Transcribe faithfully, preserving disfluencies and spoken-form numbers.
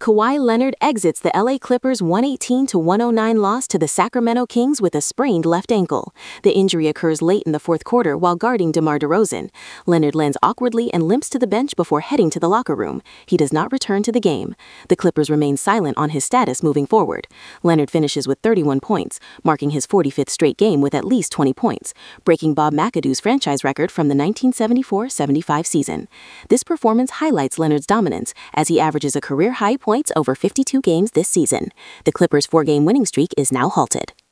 Kawhi Leonard exits the L A Clippers one eighteen to one oh nine loss to the Sacramento Kings with a sprained left ankle. The injury occurs late in the fourth quarter while guarding DeMar DeRozan. Leonard lands awkwardly and limps to the bench before heading to the locker room. He does not return to the game. The Clippers remain silent on his status moving forward. Leonard finishes with thirty-one points, marking his forty-fifth straight game with at least twenty points, breaking Bob McAdoo's franchise record from the nineteen seventy-four seventy-five season. This performance highlights Leonard's dominance as he averages a career-high points over fifty-two games this season. The Clippers' four-game winning streak is now halted.